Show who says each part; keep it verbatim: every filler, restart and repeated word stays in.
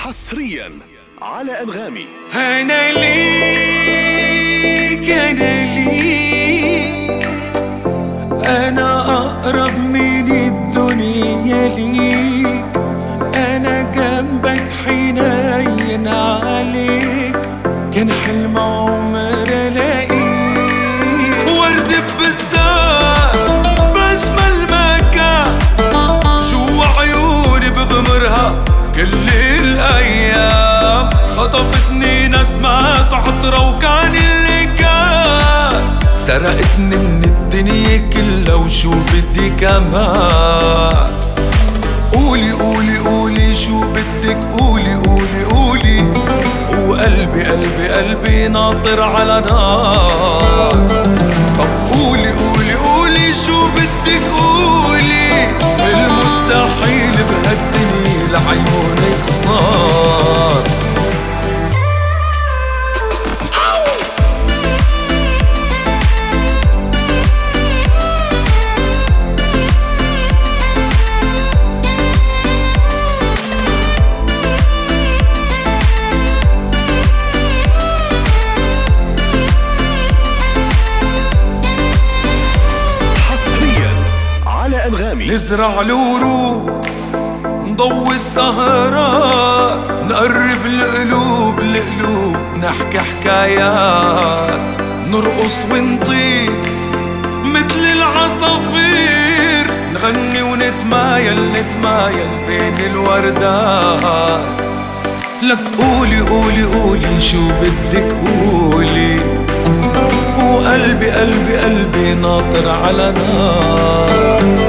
Speaker 1: حصريا على أنغامي.
Speaker 2: أنا ليك أنا ليك أنا أقرب من الدنيا ليك، أنا جنبك حنين عليك، كان حلم عمر ألاقيك ورد بستان بأجمل مكان، جوا عيوني بغمرها كل الأيام، خطفتني نسمات عطرة وكان اللي كان، سرقتني من الدنيا كلها وشو بدي كمان. قولي قولي قولي شو بدك، قولي قولي قولي، وقلبي قلبي قلبي ناطر على نار. طب قولي قولي قولي شو بدك، قولي المستحيل بهالدنيا لعيونك صار. نزرع الورود نضوي السهرات، نقرب القلوب القلوب، نحكي حكايات، نرقص ونطير مثل العصافير، نغني ونتمايل نتمايل بين الوردات. لك قولي قولي قولي شو بدك قولي، وقلبي قلبي قلبي ناطر على نار.